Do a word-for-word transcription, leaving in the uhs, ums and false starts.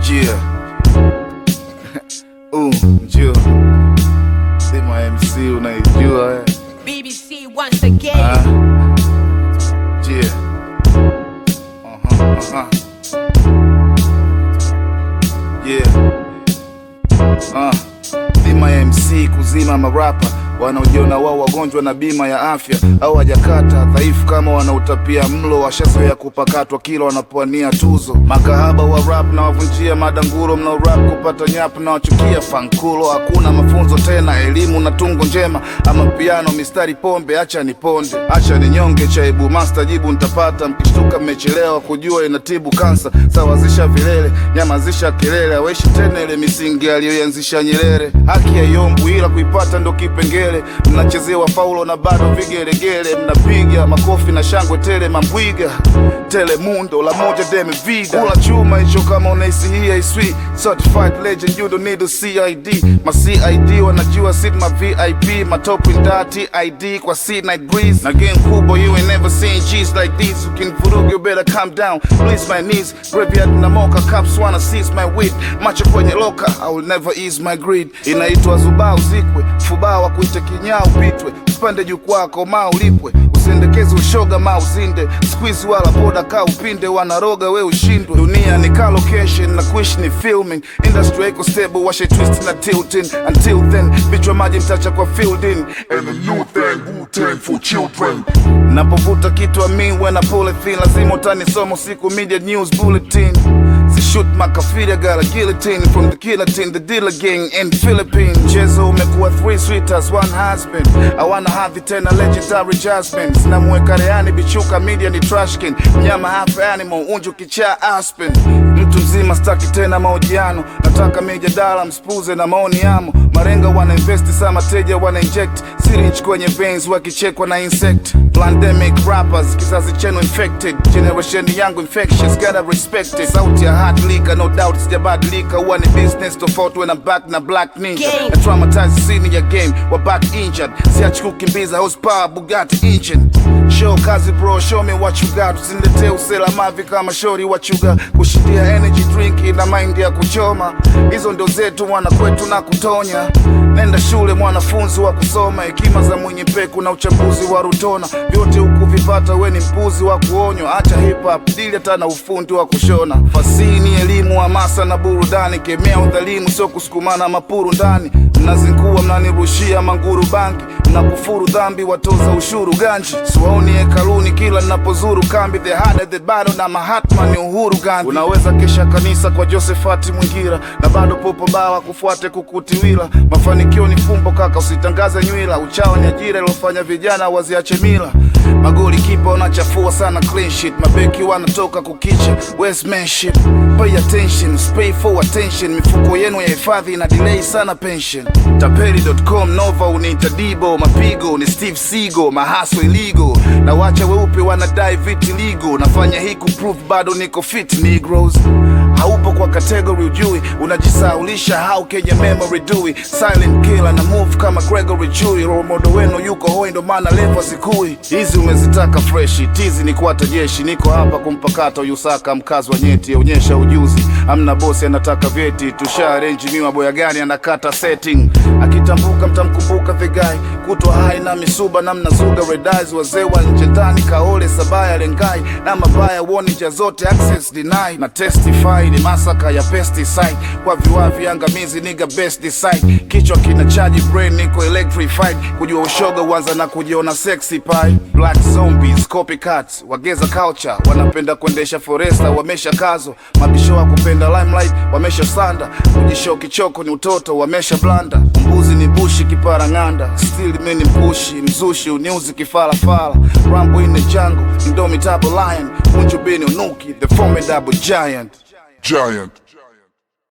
Yeah. Uh, njoo. Sema M C unaijua eh. B B C once again. Ah. Yeah. Uh-huh, uh-huh. Yeah. Ah. Bima ya M C kuzima marapa wanaojiona wao wagonjwa na bima ya afya, au hajakata dhaifu kama wanautapia mlo, washazoea kupakatwa kila wanapoania tuzo. Makahaba wa rap na wavunjia madanguro, mnao rap kupata nyap na wachukia fankulo. Hakuna mafunzo tena, elimu na tungo njema, ama piano mistari pombe, acha ni ponde, acha ni nyonge chaibu master jibu nitapata. Mkishtuka mmechelewa kujua inatibu kansa, sawazisha vilele nyamazisha kelele, aweshi tena ile misingi aliyoanzisha Nyerere. Haki ya yombu ila kuipata ndo kipengele, mnachezewa faulo na bado vigelegele, mnapiga makofi na shangwe tele mambwiga tele mundo la moja deme vida. Kula chuma hicho kama unaisi hii iswi certified legend, you don't need a C I D. Ma C I D wanajua sit ma V I P, ma top in T I D kwa C night breeze. Na game kubwa you ain't never seen G's like this. You can furugu, you better calm down, please my knees. Graveyard na mocha cops wanna seize my weed. Macho kwenye loka, I will never ease my greed. Inaitwa zuba uzikwe, fubaa wa kuite kinyao pitwe. Usipande jukwaa koma ulipwe, usiendekeze ushoga ma uzinde. Squeeze wala poda ka upinde, wanaroga we ushindwe. Dunia ni car location na kuishi ni filming. Industry eco stable, washe twist na tilting. Until then, bichwa maji mtacha kwa fielding. And a new thing, Wu-Tang for children. Napovuta kitu amin when I pull it thin, lazima utanisoma siku media news bulletin. Si shoot makafiri, I got a guillotine from the killer team, the dealer gang in Philippines. Mchezo umekuwa three sweeters, one husband. I wanna have it ten, a legendary jasmine. Sina mweka reani, bichuka media ni trash can. Mnyama half animal, unju kichaa Aspen. Mtu mzima staki tena mahojiano, nataka mijadala mspuze na maoni yamo. Marenga wana invest, sama mateja wana inject syringe kwenye veins wakichekwa na insect. Pandemic rappers, kizazi chenu infected. Generation yangu infectious, gotta respect it. Sauti ya hard leaker, no doubt sijabadilika. Huwa ni business tofauti when I'm back na black ninja. Na traumatize scene ya game, wa back injured. Siachi kukimbiza horsepower Bugatti engine. Show kazi bro, show me what you got. Usinilete usela mavi kama shori what you got. Kushindia energy drink ina mind ya kuchoma. Hizo ndo zetu mwana kwetu na kutonya. Nenda shule mwanafunzi wa kusoma, hekima za mwenye peku na uchambuzi wa rutona. Vyote huku vipata we ni mpuzi wa kuonywa. Acha hip hop dili hata na ufundi wa kushona. Fasihi ni elimu, hamasa na burudani. Kemea udhalimu sio kusukumana mapuru ndani. Mnazinkuwa mnanirushia manguru bangi, mnakufuru dhambi watoza ushuru ganji. Siwaoni hekaluni kila ninapozuru kambi. The harder the battle na Mahatma ni Uhuru Gandhi. Unaweza kesha kanisa kwa Josephati Mwingira, na bado popo bawa kufuate kukutiwila. Mafanikio ni fumbo kaka, usitangaze nywila. Uchawa ni ajira ilofanya vijana waziache mila. Magoli kipa unachafua sana clean sheet. Mabeki wanatoka kukicha Westmanship. Pay attention, pay for attention. Mifuko yenu ya hifadhi ina delay sana pension. Tapeli dot com, Nova unita Dibo. Mapigo ni Steve Seagal, mahaso illegal. Na wacha weupe wanadai viti legal. Nafanya hii kuprove bado niko fit Negroes. Haupo kwa category ujui, unajisaulisha how Kenya memory dui. Silent killer na move kama Gregory Chui. Role model wenu yuko hoi ndo maana level zikui. Hizi umezitaka freshi, tizi ni kuata jeshi. Niko hapa kumpakata Yusaka mkazi wa nyeti. Onyesha ujuzi, amna bosi anataka vyeti. Tusha arrange miwa boya gani anakata setting. Akitambuka mtamkumbuka the guy. Kutwa hai na misuba na mnazuga red eyes. Wazee wa nje ndani kaole sabaya lengai. Na mabaya woni ja zote access deny. Na testify ni masaka ya pesticide. Kwa viwavi angamizi nigga best decide. Kichwa kina charge brain niko electrified. Kujua ushoga uanza na kujiona sexy pie. Black zombies, copycats, wageza culture. Wanapenda kuendesha foresta, wamesha kazo. Mabisho wa kupenda limelight, wamesha sanda. Kujisho kichoko ni utoto, wamesha blanda. Mbuzi ni bushi kipara nganda. Still meni mpushi, mzushi, uniuzi kifala fala. Rambo in the jungle, indomitable lion. Unju bini unuki, the formidable giant. Giant.